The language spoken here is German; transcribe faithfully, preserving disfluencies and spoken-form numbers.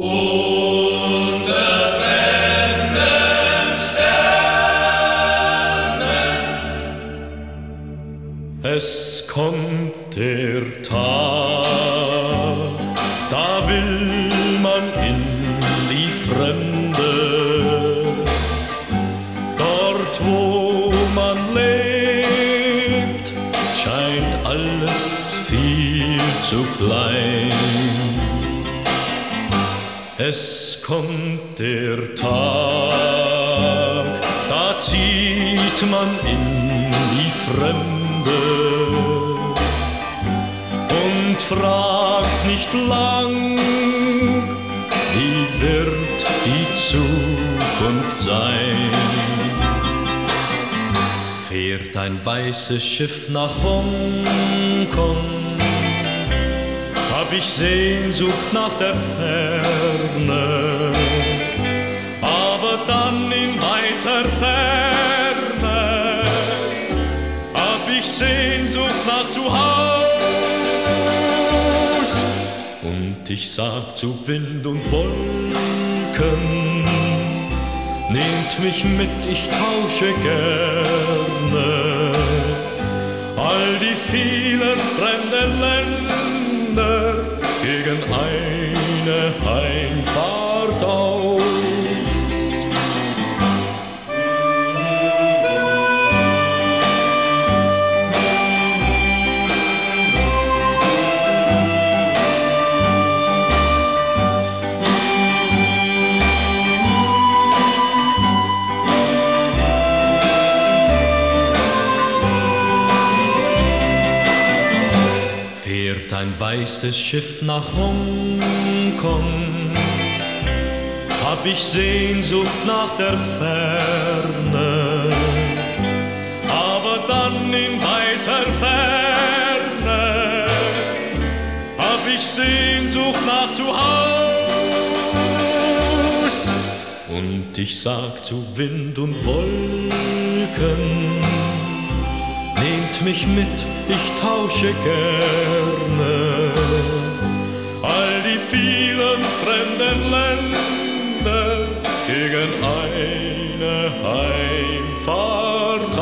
Unter fremden Sternen. Es kommt der Tag, da will man in die Fremde. Dort, wo man lebt, scheint alles viel zu klein. Es kommt der Tag, da zieht man in die Fremde und fragt nicht lang, wie wird die Zukunft sein. Fährt ein weißes Schiff nach Hongkong, hab ich Sehnsucht nach der Ferne, aber dann in weiter Ferne hab ich Sehnsucht nach zu Haus. Und ich sag zu Wind und Wolken, nehmt mich mit, ich tausche gerne all die vielen fremden Länder gegen eine Heimfahrt auf. Fährt ein weißes Schiff nach Hongkong, hab ich Sehnsucht nach der Ferne, aber dann in weiter Ferne hab ich Sehnsucht nach zu Haus. Und ich sag zu Wind und Wolken, nehmt mich mit, ich tausche gerne all die vielen fremden Länder gegen eine Heimfahrt.